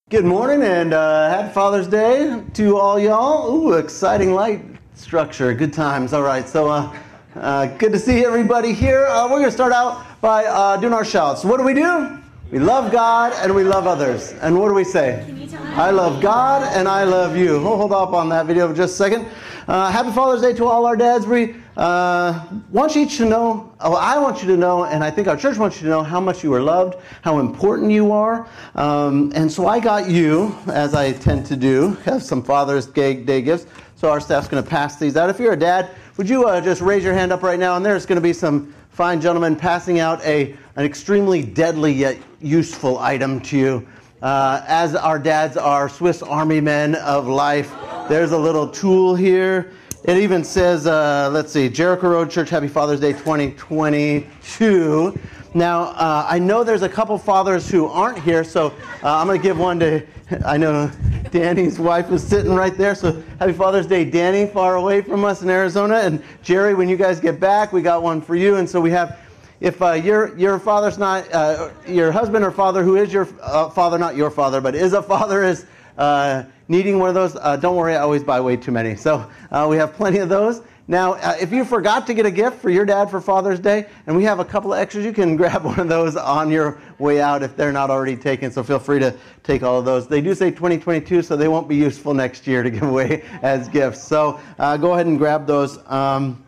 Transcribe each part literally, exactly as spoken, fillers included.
Good morning and uh, happy Father's Day to all y'all. Ooh, exciting light structure. Good times. All right, so uh, uh, good to see everybody here. Uh, we're going to start out by uh, doing our shouts. What do we do? We love God and we love others. And what do we say? Can you tell me? I love God and I love you. We'll hold off on that video for just a second. Uh, happy Father's Day to all our dads. We uh, want you each to know, oh, I want you to know, and I think our church wants you to know how much you are loved, how important you are. Um, and so I got you, as I tend to do, have some Father's Day gifts. So our staff's going to pass these out. If you're a dad, would you uh, just raise your hand up right now? And there's going to be some fine gentlemen passing out a an extremely deadly yet useful item to you. Uh, as our dads are Swiss Army men of life, there's a little tool here. It even says, uh, let's see, Jericho Road Church, Happy Father's Day twenty twenty-two. Now, uh, I know there's a couple fathers who aren't here, so uh, I'm going to give one to, I know Danny's wife is sitting right there, so Happy Father's Day, Danny, far away from us in Arizona. And Jerry, when you guys get back, we got one for you. And so we have, if uh, your your father's not, uh, your husband or father who is your uh, father, not your father, but is a father, is uh, needing one of those, uh, don't worry, I always buy way too many. So uh, we have plenty of those. Now, uh, if you forgot to get a gift for your dad for Father's Day, and we have a couple of extras, you can grab one of those on your way out if they're not already taken, so feel free to take all of those. They do say twenty twenty-two, so they won't be useful next year to give away as gifts. So uh, go ahead and grab those. Um,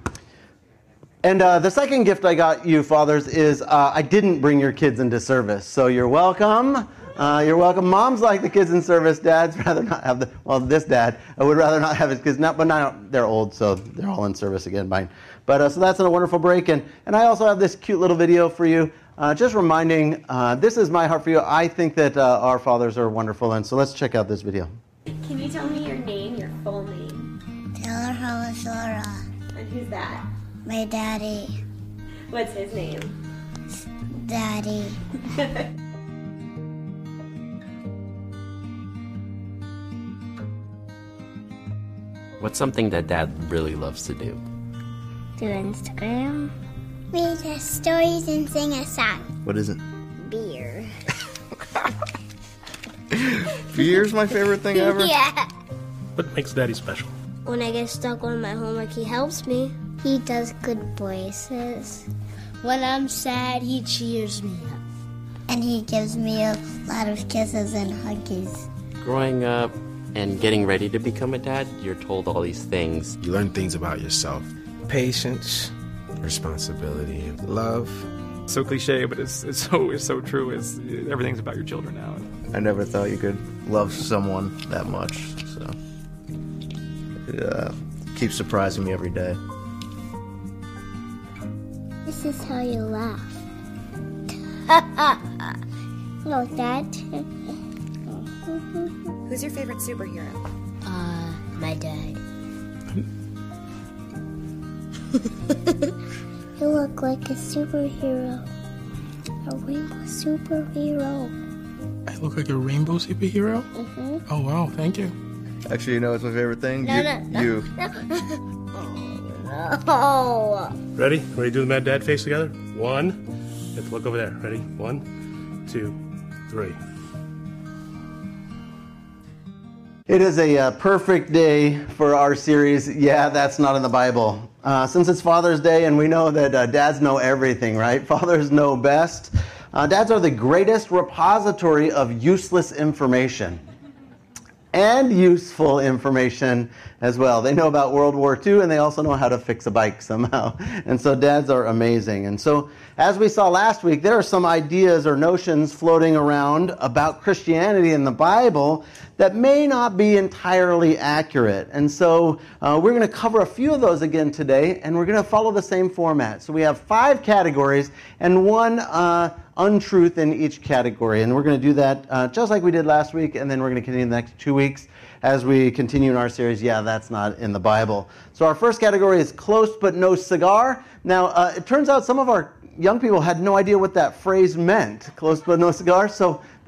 and uh, the second gift I got you, fathers, is uh, I didn't bring your kids into service, so you're welcome. Uh, you're welcome. Moms like the kids in service. Dads rather not have the, well, this dad I would rather not have his kids, not, but now they're old, so they're all in service again, mine. But uh, so that's a wonderful break. And, and I also have this cute little video for you, uh, just reminding, uh, this is my heart for you. I think that uh, our fathers are wonderful, and so let's check out this video. Can you tell me your name, your full name? Taylor Halasora. And who's that? My daddy. What's his name? Daddy. What's something that Dad really loves to do? Do Instagram. Read us stories and sing a song. What is it? Beer. Beer's my favorite thing ever. Yeah. What makes Daddy special? When I get stuck on my homework, he helps me. He does good voices. When I'm sad, he cheers me up. And he gives me a lot of kisses and huggies. Growing up and getting ready to become a dad, you're told all these things. You learn things about yourself. Patience, responsibility, love. So cliche, but it's it's so it's so true. It's everything's about your children now. I never thought you could love someone that much, so it uh, keeps surprising me every day. This is how you laugh. No, Dad. Who's your favorite superhero? Uh, my dad. You look like a superhero. A rainbow superhero. I look like a rainbow superhero? Mm-hmm. Oh, wow, thank you. Actually, you know what's my favorite thing? No, you. no, no, you. No. Oh, no. Ready? Ready to do the mad dad face together? One. You have to look over there. Ready? One, two, three. It is a uh, perfect day for our series, Yeah, That's Not in the Bible. Uh, since it's Father's Day and we know that uh, dads know everything, right? Fathers know best. Uh, dads are the greatest repository of useless information. And useful information as well. They know about World War Two and they also know how to fix a bike somehow. And so dads are amazing. And so as we saw last week, there are some ideas or notions floating around about Christianity in the Bible that may not be entirely accurate. And so uh, we're going to cover a few of those again today, and we're going to follow the same format. So we have five categories and one uh, untruth in each category. And we're going to do that uh, just like we did last week, and then we're going to continue the next two weeks as we continue in our series, Yeah, That's Not in the Bible. So our first category is close but no cigar. Now, uh, it turns out some of our young people had no idea what that phrase meant, close but no cigar, so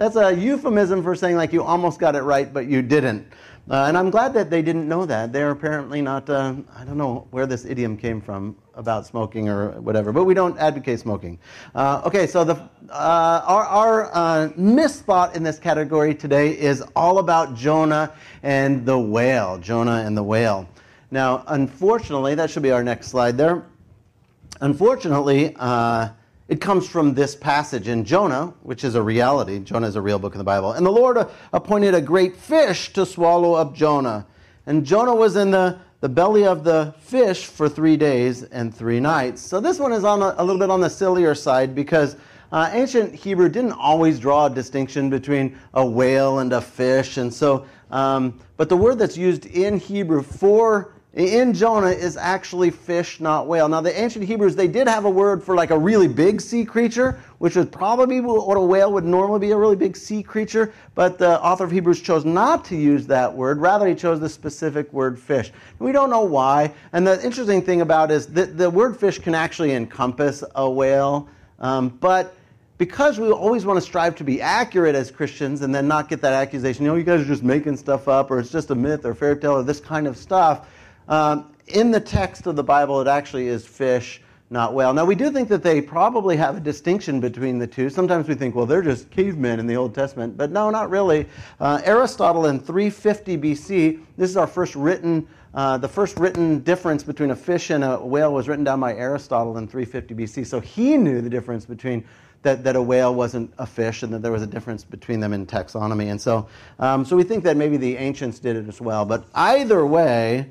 that's a euphemism for saying like you almost got it right, but you didn't. Uh, and I'm glad that they didn't know that. They're apparently not, uh, I don't know where this idiom came from about smoking or whatever, but we don't advocate smoking. Uh, okay, so the uh, our, our uh, misthought in this category today is all about Jonah and the whale. Jonah and the whale. Now, unfortunately, that should be our next slide there. Unfortunately, uh, it comes from this passage in Jonah, which is a reality. Jonah is a real book in the Bible. And the Lord appointed a great fish to swallow up Jonah. And Jonah was in the, the belly of the fish for three days and three nights. So this one is on a, a little bit on the sillier side because uh, ancient Hebrew didn't always draw a distinction between a whale and a fish. And so, um, but the word that's used in Hebrew for in Jonah is actually fish, not whale. Now, the ancient Hebrews, they did have a word for like a really big sea creature, which would probably be what a whale would normally be, a really big sea creature. But the author of Hebrews chose not to use that word. Rather, he chose the specific word fish. And we don't know why. And the interesting thing about it is that the word fish can actually encompass a whale. Um, but because we always want to strive to be accurate as Christians and then not get that accusation, you know, you guys are just making stuff up, or it's just a myth or fairy tale or this kind of stuff. Um, in the text of the Bible, it actually is fish, not whale. Now, we do think that they probably have a distinction between the two. Sometimes we think, well, they're just cavemen in the Old Testament. But no, not really. Uh, Aristotle in three fifty B C, this is our first written, uh, the first written difference between a fish and a whale was written down by Aristotle in three fifty B C. So he knew the difference between that, that a whale wasn't a fish and that there was a difference between them in taxonomy. And so, um, so we think that maybe the ancients did it as well. But either way,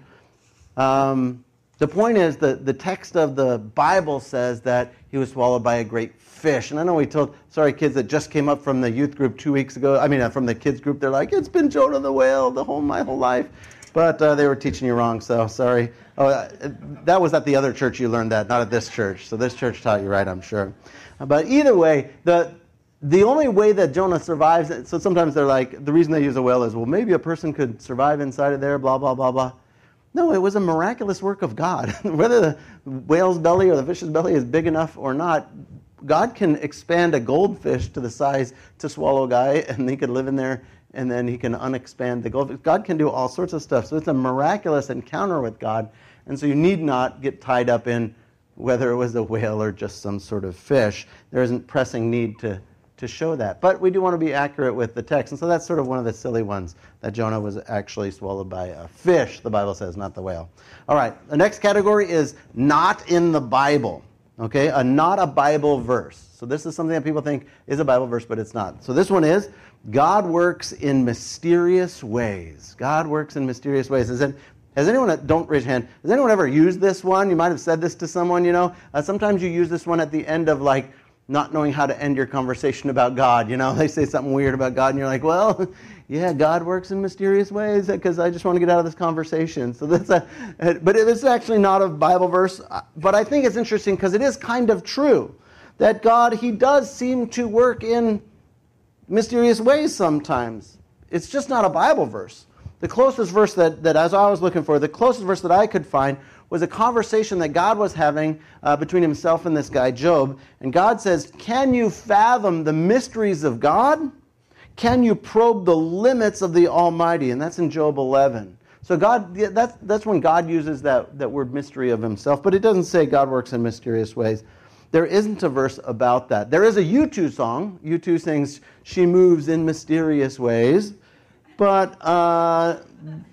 Um, the point is that the text of the Bible says that he was swallowed by a great fish. And I know we told, sorry kids that just came up from the youth group two weeks ago, I mean uh, from the kids group, they're like, it's been Jonah the whale the whole my whole life. But uh, they were teaching you wrong, so sorry. Oh, uh, that was at the other church you learned that, not at this church. So this church taught you right, I'm sure. Uh, but either way, the the only way that Jonah survives, so sometimes they're like, the reason they use a whale is, well, maybe a person could survive inside of there, blah, blah, blah, blah. No, it was a miraculous work of God. Whether the whale's belly or the fish's belly is big enough or not, God can expand a goldfish to the size to swallow a guy, and he could live in there, and then he can unexpand the goldfish. God can do all sorts of stuff. So it's a miraculous encounter with God, and so you need not get tied up in whether it was a whale or just some sort of fish. There isn't pressing need to to show that. But we do want to be accurate with the text. And so that's sort of one of the silly ones, that Jonah was actually swallowed by a fish, the Bible says, not the whale. All right, the next category is not in the Bible. Okay, a not a Bible verse. So this is something that people think is a Bible verse, but it's not. So this one is, God works in mysterious ways. God works in mysterious ways. Is it, has anyone, don't raise your hand, has anyone ever used this one? You might have said this to someone, you know. Uh, sometimes you use this one at the end of like, not knowing how to end your conversation about God. You know, they say something weird about God, and you're like, well, yeah, God works in mysterious ways because I just want to get out of this conversation. So that's a, but it is actually not a Bible verse. But I think it's interesting because it is kind of true that God, he does seem to work in mysterious ways sometimes. It's just not a Bible verse. The closest verse that, that as I was looking for, the closest verse that I could find was a conversation that God was having uh, between himself and this guy, Job. And God says, can you fathom the mysteries of God? Can you probe the limits of the Almighty? And that's in Job eleven. So God, yeah, that's, that's when God uses that, that word mystery of himself. But it doesn't say God works in mysterious ways. There isn't a verse about that. There is a U two song. U two sings, she moves in mysterious ways. But... Uh,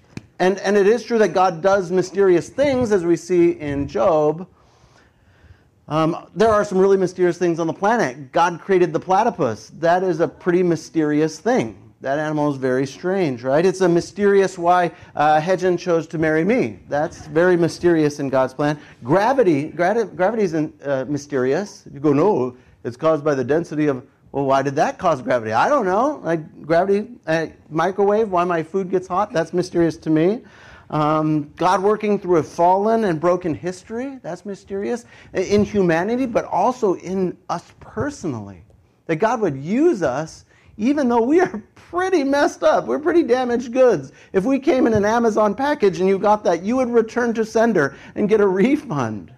And and it is true that God does mysterious things, as we see in Job. Um, there are some really mysterious things on the planet. God created the platypus. That is a pretty mysterious thing. That animal is very strange, right? It's a mysterious why uh, Hedgen chose to marry me. That's very mysterious in God's plan. Gravity, gravi- gravity is uh, mysterious. You go, no, it's caused by the density of... Well, why did that cause gravity? I don't know. Like gravity, uh, microwave, why my food gets hot, that's mysterious to me. Um, God working through a fallen and broken history, that's mysterious. In humanity, but also in us personally. That God would use us even though we are pretty messed up. We're pretty damaged goods. If we came in an Amazon package and you got that, you would return to sender and get a refund.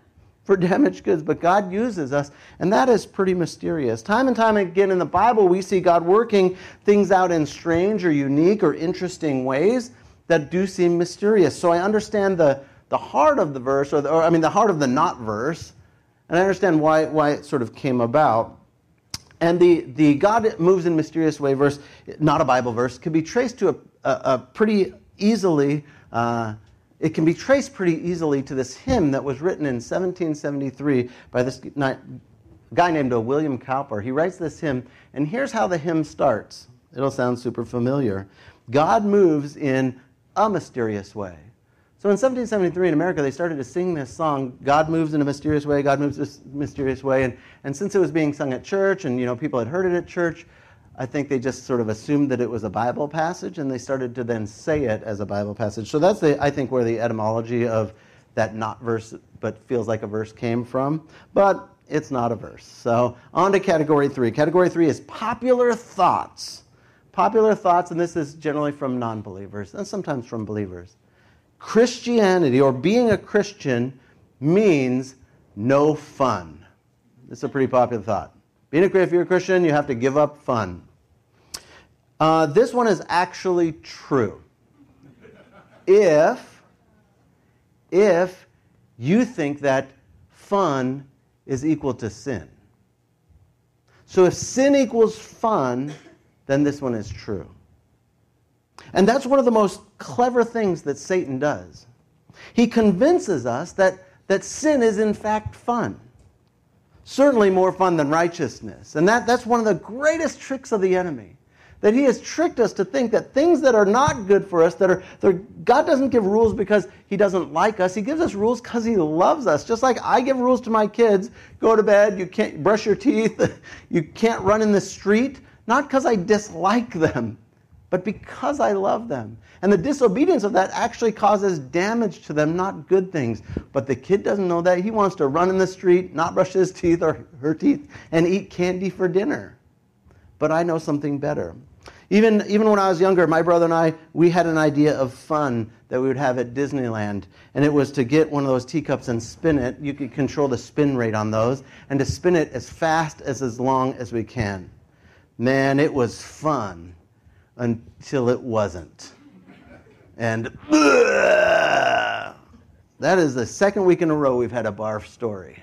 for damaged goods, but God uses us, and that is pretty mysterious. Time and time again in the Bible, we see God working things out in strange or unique or interesting ways that do seem mysterious. So I understand the, the heart of the verse, or, the, or I mean the heart of the not verse, and I understand why, why it sort of came about. And the, the God moves in mysterious way verse, not a Bible verse, could be traced to a, a, a pretty easily, uh, it can be traced pretty easily to this hymn that was written in seventeen seventy-three by this guy named William Cowper. He writes this hymn, and here's how the hymn starts. It'll sound super familiar. God moves in a mysterious way. So in seventeen seventy-three in America, they started to sing this song, God moves in a mysterious way, God moves in a mysterious way. And, and since it was being sung at church and, you know, people had heard it at church, I think they just sort of assumed that it was a Bible passage, and they started to then say it as a Bible passage. So that's, the, I think, where the etymology of that not verse but feels like a verse came from. But it's not a verse. So on to category three. Category three is popular thoughts. Popular thoughts, and this is generally from non-believers and sometimes from believers. Christianity, or being a Christian, means no fun. It's a pretty popular thought. Being a, if you're a Christian, you have to give up fun. Uh, this one is actually true. If, if you think that fun is equal to sin. So if sin equals fun, then this one is true. And that's one of the most clever things that Satan does. He convinces us that, that sin is in fact fun. Certainly more fun than righteousness. And that, that's one of the greatest tricks of the enemy. That he has tricked us to think that things that are not good for us, that are, God doesn't give rules because he doesn't like us. He gives us rules because he loves us. Just like I give rules to my kids, go to bed, you can't brush your teeth, you can't run in the street, not because I dislike them, but because I love them. And the disobedience of that actually causes damage to them, not good things. But the kid doesn't know that. He wants to run in the street, not brush his teeth or her teeth, and eat candy for dinner. But I know something better. Even, even when I was younger, my brother and I, we had an idea of fun that we would have at Disneyland. And it was to get one of those teacups and spin it. You could control the spin rate on those. And to spin it as fast as as long as we can. Man, it was fun. Until it wasn't. And uh, that is the second week in a row we've had a barf story.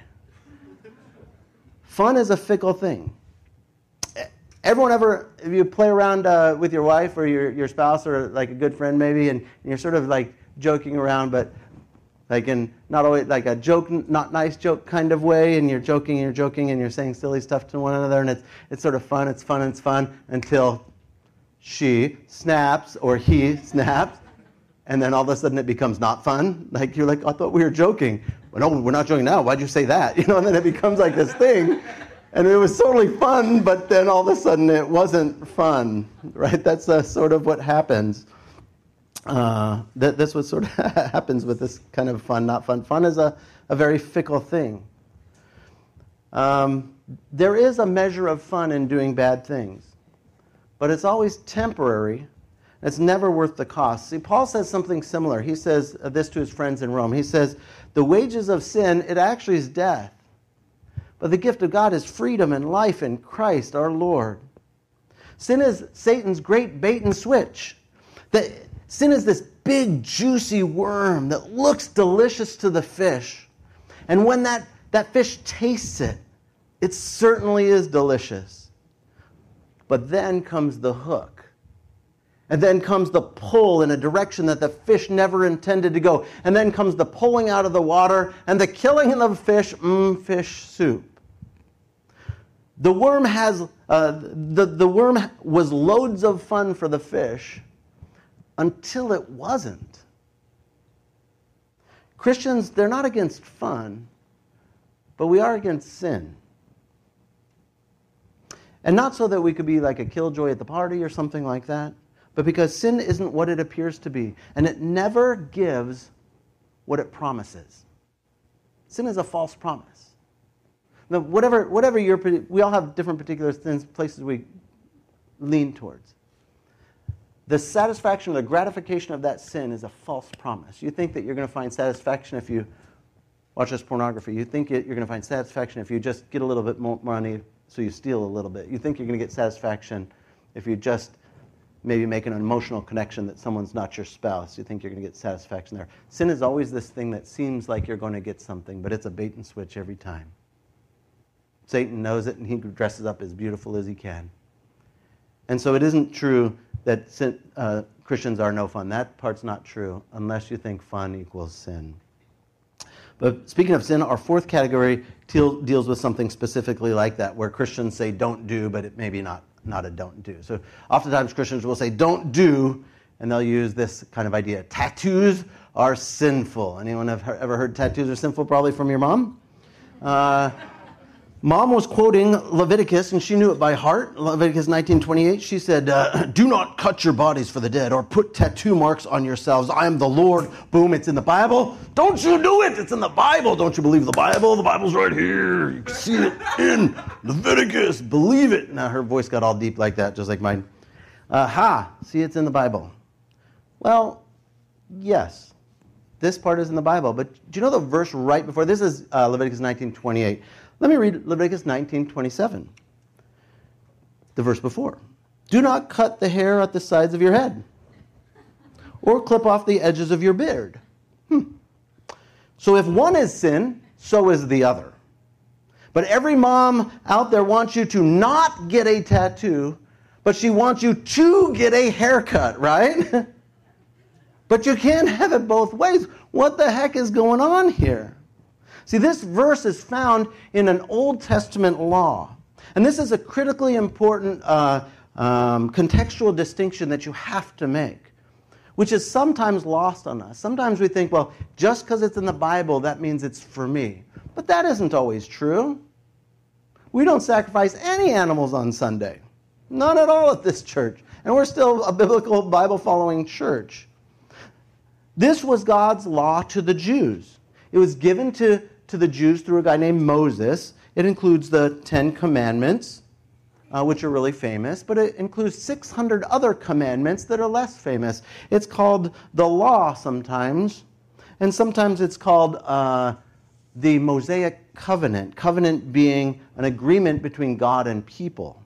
Fun is a fickle thing. Everyone ever, if you play around uh, with your wife or your, your spouse or like a good friend maybe, and, and you're sort of like joking around, but like in not always like a joke, not nice joke kind of way, and you're joking and you're joking and you're saying silly stuff to one another, and it's it's sort of fun, it's fun, it's fun, until she snaps or he snaps, and then all of a sudden it becomes not fun. Like you're like, I thought we were joking. Well, no, we're not joking now. Why'd you say that? You know, and then it becomes like this thing. And it was totally fun, but then all of a sudden it wasn't fun, right? That's uh, sort of what happens. Uh, that, that's what sort of happens with this kind of fun, not fun. Fun is a, a very fickle thing. Um, there is a measure of fun in doing bad things. But it's always temporary. It's never worth the cost. See, Paul says something similar. He says this to his friends in Rome. He says, the wages of sin, it actually is death. But the gift of God is freedom and life in Christ our Lord. Sin is Satan's great bait and switch. The, sin is this big, juicy worm that looks delicious to the fish. And when that, that fish tastes it, it certainly is delicious. But then comes the hook. And then comes the pull in a direction that the fish never intended to go. And then comes the pulling out of the water and the killing of the fish, mmm, fish soup. The worm has, uh, the, the worm was loads of fun for the fish until it wasn't. Christians, they're not against fun, but we are against sin. And not so that we could be like a killjoy at the party or something like that, but because sin isn't what it appears to be. And it never gives what it promises. Sin is a false promise. Now, whatever, whatever your, we all have different particular things, places we lean towards. The satisfaction or the gratification of that sin is a false promise. You think that you're going to find satisfaction if you watch this pornography. You think you're going to find satisfaction if you just get a little bit more money, so you steal a little bit. You think you're going to get satisfaction if you just maybe make an emotional connection that someone's not your spouse. You think you're going to get satisfaction there. Sin is always this thing that seems like you're going to get something, but it's a bait and switch every time. Satan knows it, and he dresses up as beautiful as he can. And so it isn't true that sin, uh, Christians are no fun. That part's not true unless you think fun equals sin. But speaking of sin, our fourth category te- deals with something specifically like that, where Christians say don't do, but it may be not, not a don't do. So oftentimes Christians will say don't do, and they'll use this kind of idea. Tattoos are sinful. Anyone have ever heard tattoos are sinful? Probably from your mom. Uh, Mom was quoting Leviticus, and she knew it by heart. Leviticus nineteen twenty-eight, she said, uh, do not cut your bodies for the dead or put tattoo marks on yourselves. I am the Lord. Boom, it's in the Bible. Don't you do it. It's in the Bible. Don't you believe the Bible? The Bible's right here. You can see it in Leviticus. Believe it. Now, her voice got all deep like that, just like mine. Aha, see, it's in the Bible. Well, yes, this part is in the Bible. But do you know the verse right before? This is uh, Leviticus nineteen twenty-eight. Let me read Leviticus nineteen twenty-seven, the verse before. Do not cut the hair at the sides of your head or clip off the edges of your beard. Hmm. So if one is sin, so is the other. But every mom out there wants you to not get a tattoo, but she wants you to get a haircut, right? But you can't have it both ways. What the heck is going on here? See, this verse is found in an Old Testament law. And this is a critically important uh, um, contextual distinction that you have to make, which is sometimes lost on us. Sometimes we think, well, just because it's in the Bible, that means it's for me. But that isn't always true. We don't sacrifice any animals on Sunday. None at all at this church. And we're still a biblical, Bible-following church. This was God's law to the Jews. It was given to to the Jews through a guy named Moses. It includes the Ten Commandments, uh, which are really famous, but it includes six hundred other commandments that are less famous. It's called the law sometimes, and sometimes it's called uh, the Mosaic covenant, covenant being an agreement between God and people.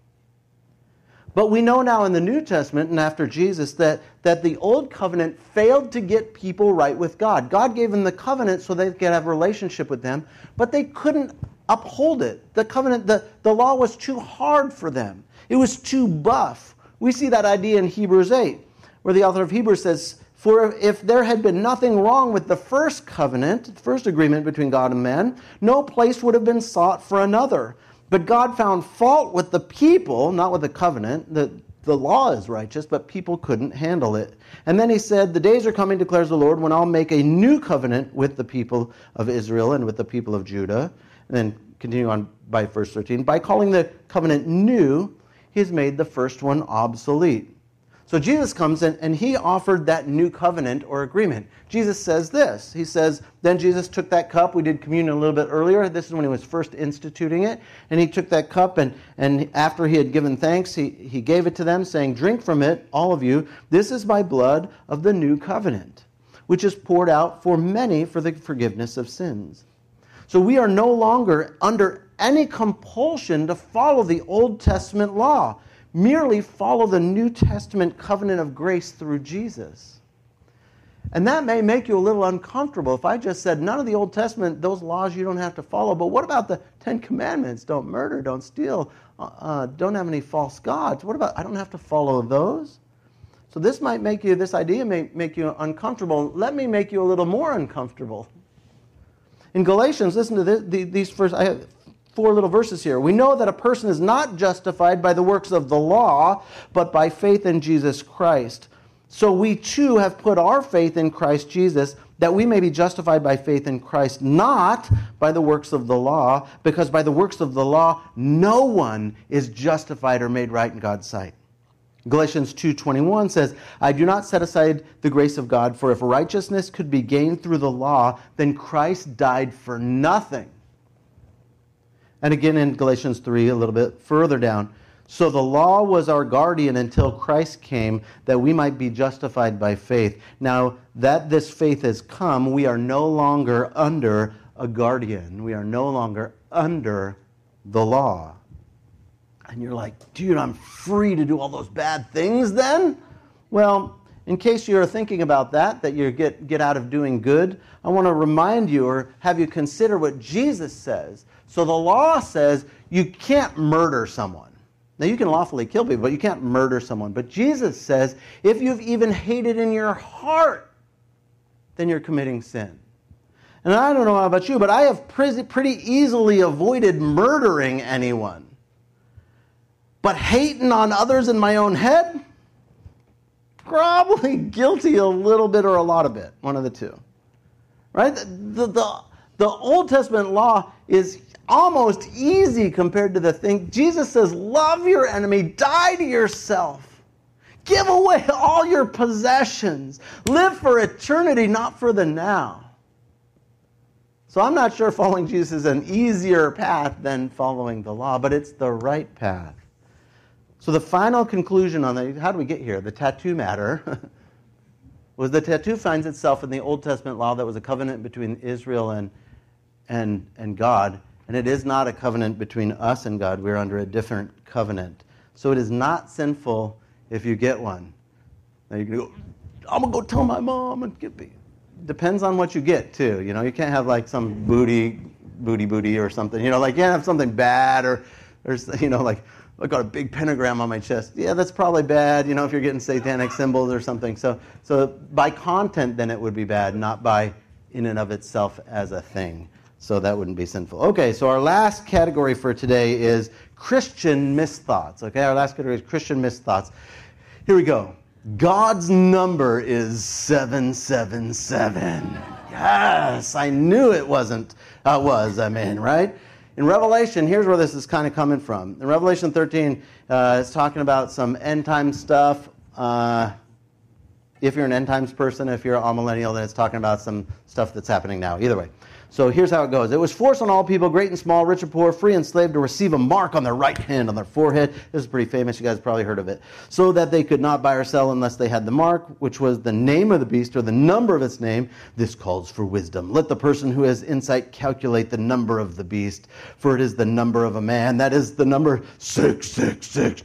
But we know now in the New Testament and after Jesus that, that the Old Covenant failed to get people right with God. God gave them the covenant so they could have a relationship with them, but they couldn't uphold it. The covenant, the, the law was too hard for them. It was too buff. We see that idea in Hebrews eight, where the author of Hebrews says, for if there had been nothing wrong with the first covenant, the first agreement between God and man, no place would have been sought for another. But God found fault with the people, not with the covenant. The, the law is righteous, but people couldn't handle it. And then he said, the days are coming, declares the Lord, when I'll make a new covenant with the people of Israel and with the people of Judah. And then continue on by verse thirteen. By calling the covenant new, he has made the first one obsolete. So Jesus comes in and he offered that new covenant or agreement. Jesus says this. He says, then Jesus took that cup. We did communion a little bit earlier. This is when he was first instituting it. And he took that cup and, and after he had given thanks, he, he gave it to them saying, drink from it, all of you. This is my blood of the new covenant, which is poured out for many for the forgiveness of sins. So we are no longer under any compulsion to follow the Old Testament law. Merely follow the New Testament covenant of grace through Jesus. And that may make you a little uncomfortable. If I just said, none of the Old Testament, those laws you don't have to follow, but what about the Ten Commandments? Don't murder, don't steal, uh, don't have any false gods. What about, I don't have to follow those? So this might make you, this idea may make you uncomfortable. Let me make you a little more uncomfortable. In Galatians, listen to this, these first, I have four little verses here. We know that a person is not justified by the works of the law, but by faith in Jesus Christ. So we too have put our faith in Christ Jesus, that we may be justified by faith in Christ, not by the works of the law, because by the works of the law, no one is justified or made right in God's sight. Galatians two twenty-one says, I do not set aside the grace of God, for if righteousness could be gained through the law, then Christ died for nothing. And again in Galatians three, a little bit further down, so the law was our guardian until Christ came, that we might be justified by faith. Now that this faith has come, we are no longer under a guardian. We are no longer under the law. And you're like, dude, I'm free to do all those bad things then? Well, in case you're thinking about that, that you get, get out of doing good, I want to remind you or have you consider what Jesus says. So the law says you can't murder someone. Now, you can lawfully kill people, but you can't murder someone. But Jesus says if you've even hated in your heart, then you're committing sin. And I don't know about you, but I have pretty easily avoided murdering anyone. But hating on others in my own head? Probably guilty a little bit or a lot of it. One of the two. Right? The, the, the Old Testament law is almost easy compared to the thing. Jesus says, love your enemy, die to yourself. Give away all your possessions. Live for eternity, not for the now. So I'm not sure following Jesus is an easier path than following the law, but it's the right path. So the final conclusion on the, how do we get here? The tattoo matter was the tattoo finds itself in the Old Testament law that was a covenant between Israel and, and, and God. And it is not a covenant between us and God. We're under a different covenant. So it is not sinful if you get one. Now you can go, I'm going to go tell my mom and get me. Depends on what you get too. You know, you can't have like some booty, booty, booty or something. You know, like you can't have something bad or, or you know, like, I got a big pentagram on my chest. Yeah, that's probably bad, you know, if you're getting satanic symbols or something. So so by content, then it would be bad, not by in and of itself as a thing. So that wouldn't be sinful. Okay, so our last category for today is Christian misthoughts. Okay, our last category is Christian misthoughts. Here we go. God's number is seven seven seven. Yes, I knew it wasn't, uh, was, I mean, right? In Revelation, here's where this is kind of coming from. In Revelation thirteen, uh, it's talking about some end time stuff. Uh, if you're an end times person, if you're a amillennial, then it's talking about some stuff that's happening now. Either way. So here's how it goes. It was forced on all people, great and small, rich and poor, free and slave, to receive a mark on their right hand, on their forehead. This is pretty famous. You guys have probably heard of it. So that they could not buy or sell unless they had the mark, which was the name of the beast or the number of its name. This calls for wisdom. Let the person who has insight calculate the number of the beast, for it is the number of a man. That is the number six six six.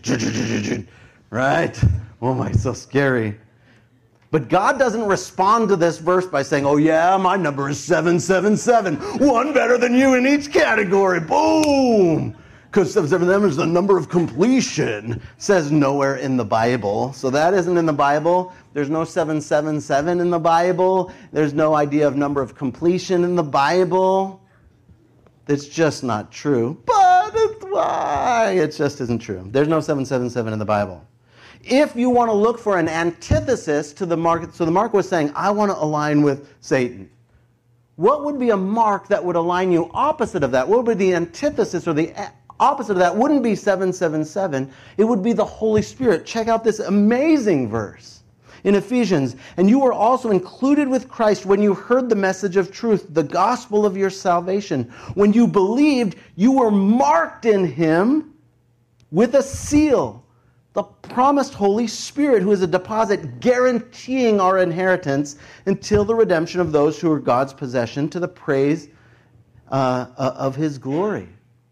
Right? Oh my, so scary. But God doesn't respond to this verse by saying, oh yeah, my number is seven seven seven. One better than you in each category. Boom! Because seven seven seven is the number of completion. It says nowhere in the Bible. So that isn't in the Bible. There's no seven seven seven in the Bible. There's no idea of number of completion in the Bible. It's just not true. But it's why? It just isn't true. There's no seven seven seven in the Bible. If you want to look for an antithesis to the mark, so the mark was saying, I want to align with Satan. What would be a mark that would align you opposite of that? What would be the antithesis or the opposite of that? Wouldn't be seven seven seven. It would be the Holy Spirit. Check out this amazing verse in Ephesians. And you were also included with Christ when you heard the message of truth, the gospel of your salvation. When you believed, you were marked in him with a seal, the promised Holy Spirit, who is a deposit guaranteeing our inheritance until the redemption of those who are God's possession to the praise uh, of his glory.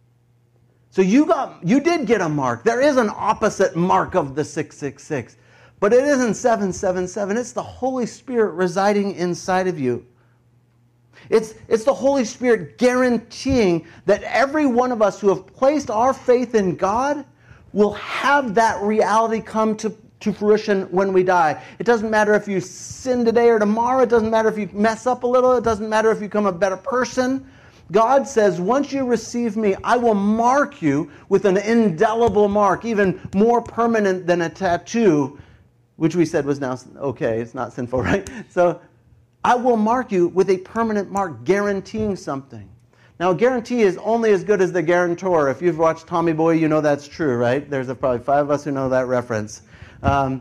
So you got, you did get a mark. There is an opposite mark of the six six six. But it isn't seven seven seven. It's the Holy Spirit residing inside of you. It's, it's the Holy Spirit guaranteeing that every one of us who have placed our faith in God will have that reality come to, to fruition when we die. It doesn't matter if you sin today or tomorrow. It doesn't matter if you mess up a little. It doesn't matter if you become a better person. God says, once you receive me, I will mark you with an indelible mark, even more permanent than a tattoo, which we said was now okay. It's not sinful, right? So I will mark you with a permanent mark, guaranteeing something. Now, a guarantee is only as good as the guarantor. If you've watched Tommy Boy, you know that's true, right? There's probably five of us who know that reference. Um,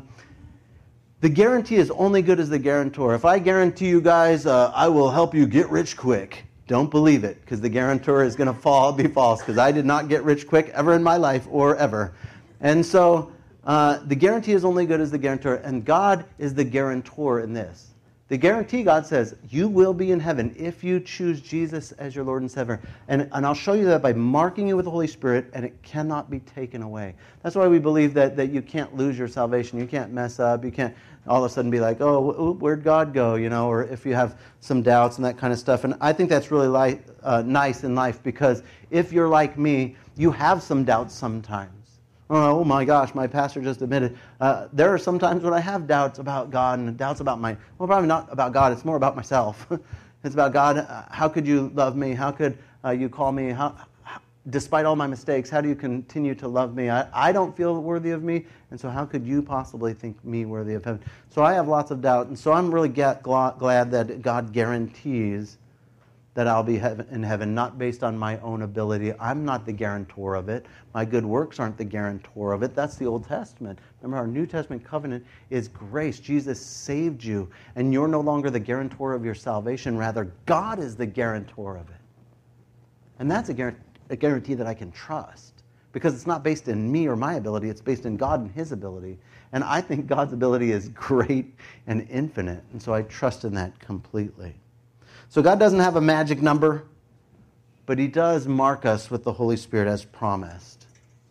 the guarantee is only good as the guarantor. If I guarantee you guys, uh, I will help you get rich quick, don't believe it, because the guarantor is going to fall, be false, because I did not get rich quick ever in my life or ever. And so uh, the guarantee is only good as the guarantor, and God is the guarantor in this. The guarantee, God says, you will be in heaven if you choose Jesus as your Lord and Savior. And, and I'll show you that by marking you with the Holy Spirit, and it cannot be taken away. That's why we believe that, that you can't lose your salvation. You can't mess up. You can't all of a sudden be like, oh, where'd God go? You know, or if you have some doubts and that kind of stuff. And I think that's really li- uh, nice in life, because if you're like me, you have some doubts sometimes. Oh my gosh, my pastor just admitted. Uh, there are some times when I have doubts about God and doubts about my, well, probably not about God, it's more about myself. It's about God, uh, how could you love me? How could uh, you call me? How, how, despite all my mistakes, how do you continue to love me? I, I don't feel worthy of me, and so how could you possibly think me worthy of heaven? So I have lots of doubt, and so I'm really get, glad that God guarantees that I'll be in heaven, not based on my own ability. I'm not the guarantor of it. My good works aren't the guarantor of it. That's the Old Testament. Remember, our New Testament covenant is grace. Jesus saved you, and you're no longer the guarantor of your salvation. Rather, God is the guarantor of it. And that's a guarantee, a guarantee that I can trust, because it's not based in me or my ability. It's based in God and His ability. And I think God's ability is great and infinite, and so I trust in that completely. So God doesn't have a magic number, but He does mark us with the Holy Spirit as promised.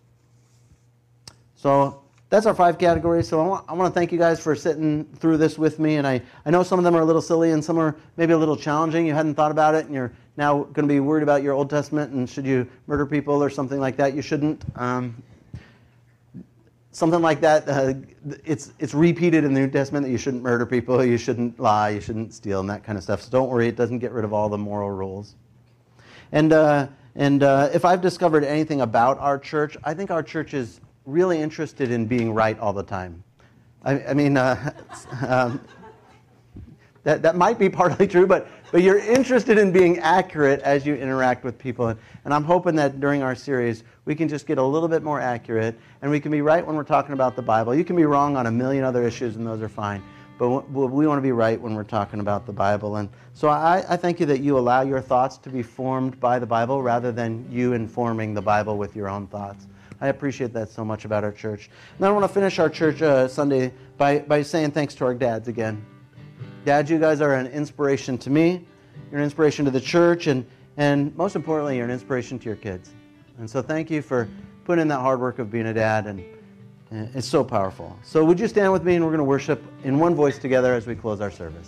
So that's our five categories. So I want, I want to thank you guys for sitting through this with me. And I, I know some of them are a little silly and some are maybe a little challenging. You hadn't thought about it, and you're now going to be worried about your Old Testament and should you murder people or something like that. You shouldn't. Um, Something like that, uh, it's it's repeated in the New Testament that you shouldn't murder people, you shouldn't lie, you shouldn't steal, and that kind of stuff. So don't worry, it doesn't get rid of all the moral rules. And uh, and uh, if I've discovered anything about our church, I think our church is really interested in being right all the time. I, I mean, uh, um, that that might be partly true, but but you're interested in being accurate as you interact with people. And, and I'm hoping that during our series, we can just get a little bit more accurate, and we can be right when we're talking about the Bible. You can be wrong on a million other issues, and those are fine. But we want to be right when we're talking about the Bible. And so I, I thank you that you allow your thoughts to be formed by the Bible rather than you informing the Bible with your own thoughts. I appreciate that so much about our church. And I want to finish our church uh, Sunday by, by saying thanks to our dads again. Dads, you guys are an inspiration to me. You're an inspiration to the church, and, and most importantly, you're an inspiration to your kids. And so thank you for putting in that hard work of being a dad, and, and it's so powerful. So would you stand with me, and we're going to worship in one voice together as we close our service.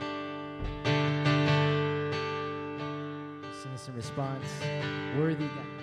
Sing us in response, worthy God.